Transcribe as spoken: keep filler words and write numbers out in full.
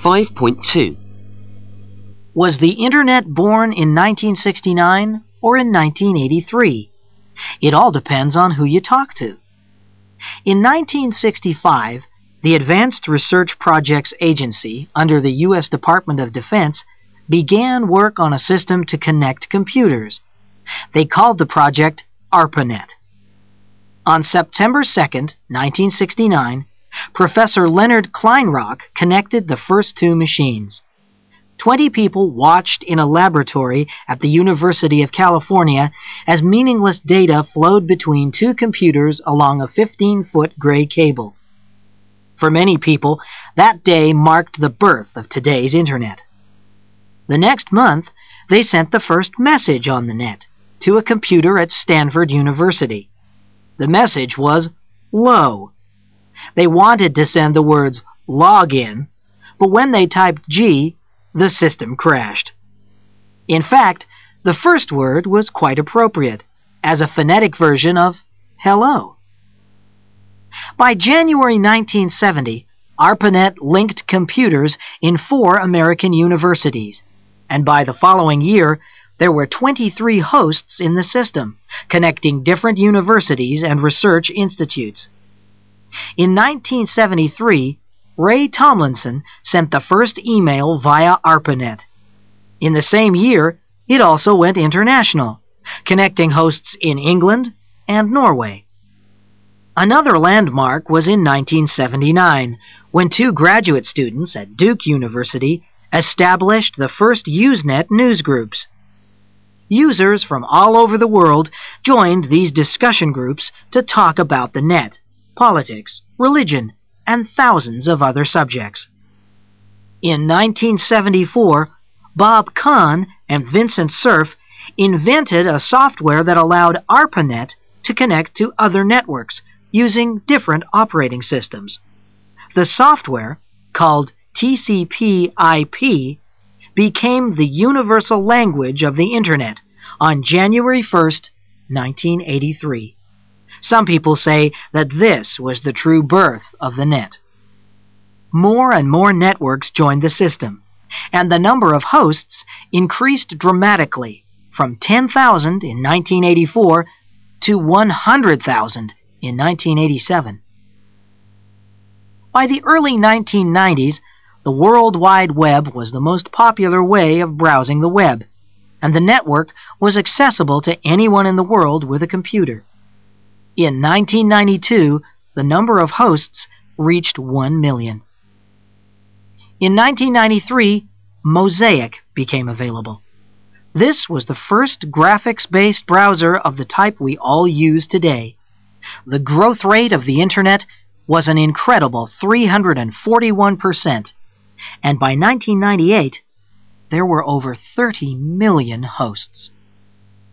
five point two. Was the Internet born in nineteen sixty-nine or in nineteen eighty-three? It all depends on who you talk to. In nineteen sixty-five, the Advanced Research Projects Agency, under the U S Department of Defense, began work on a system to connect computers. They called the project ARPANET. On September second, nineteen sixty-nine, Professor Leonard Kleinrock connected the first two machines. Twenty people watched in a laboratory at the University of California as meaningless data flowed between two computers along a fifteen-foot gray cable. For many people, that day marked the birth of today's Internet. The next month, they sent the first message on the net to a computer at Stanford University. The message was low. They wanted to send the words login, but when they typed G, the system crashed. In fact, the first word was quite appropriate, as a phonetic version of hello. By January nineteen seventy, ARPANET linked computers in four American universities, and by the following year, there were twenty-three hosts in the system, connecting different universities and research institutes. In nineteen seventy-three, Ray Tomlinson sent the first email via ARPANET. In the same year, it also went international, connecting hosts in England and Norway. Another landmark was in nineteen seventy-nine, when two graduate students at Duke University established the first Usenet newsgroups. Users from all over the world joined these discussion groups to talk about the net, politics, religion, and thousands of other subjects. In nineteen seventy-four, Bob Kahn and Vincent Cerf invented a software that allowed ARPANET to connect to other networks using different operating systems. The software, called T C P I P, became the universal language of the Internet on January first, nineteen eighty-three. Some people say that this was the true birth of the net. More and more networks joined the system, and the number of hosts increased dramatically from ten thousand in nineteen eighty-four to one hundred thousand in nineteen eighty-seven. By the early nineteen nineties, the World Wide Web was the most popular way of browsing the web, and the network was accessible to anyone in the world with a computer. In nineteen ninety-two, the number of hosts reached one million. In nineteen ninety-three, Mosaic became available. This was the first graphics-based browser of the type we all use today. The growth rate of the Internet was an incredible three hundred forty-one percent, and by nineteen ninety-eight, there were over thirty million hosts.